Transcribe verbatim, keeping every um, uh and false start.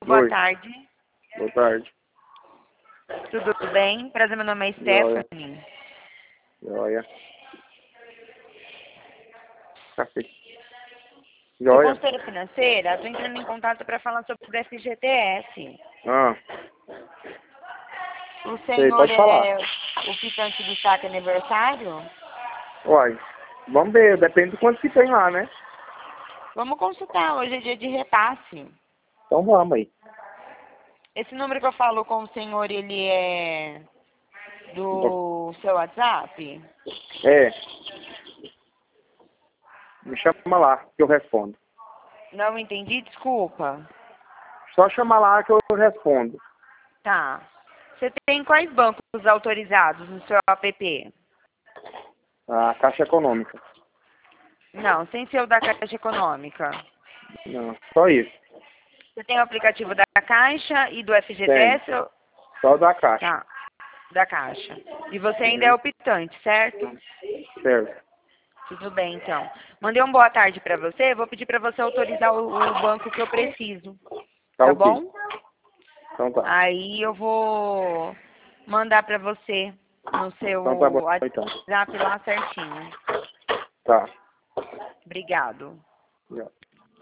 boa Oi. tarde. Boa tarde. Tudo bem? Prazer, meu nome é Joia. Stephanie. Joia. Café. Sou Joia. consultora financeira, estou entrando em contato para falar sobre o F G T S. Ah, O sei, senhor pode falar. é o ficante do saque aniversário? Uai, vamos ver, depende de quanto que tem lá, né? Vamos consultar, hoje é dia de repasse. Então vamos aí. Esse número que eu falo com o senhor, ele é do seu WhatsApp? É. Me chama lá que eu respondo. Não entendi, desculpa. Só chama lá que eu respondo. Tá. Você tem quais bancos autorizados no seu app? A Caixa Econômica. Não, sem ser o da Caixa Econômica. Não, só isso. Você tem o aplicativo da Caixa e do F G T Tem. S? ou- Só da Caixa. Tá, da Caixa. E você ainda é Uhum. optante, certo? Certo. Tudo bem, então. Mandei uma boa tarde para você. Vou pedir para você autorizar o, o banco que eu preciso. Tá Tá ok. bom? Então tá. Aí eu vou mandar para você no seu Então tá bom, então. WhatsApp lá certinho. Tá. Obrigado. Já.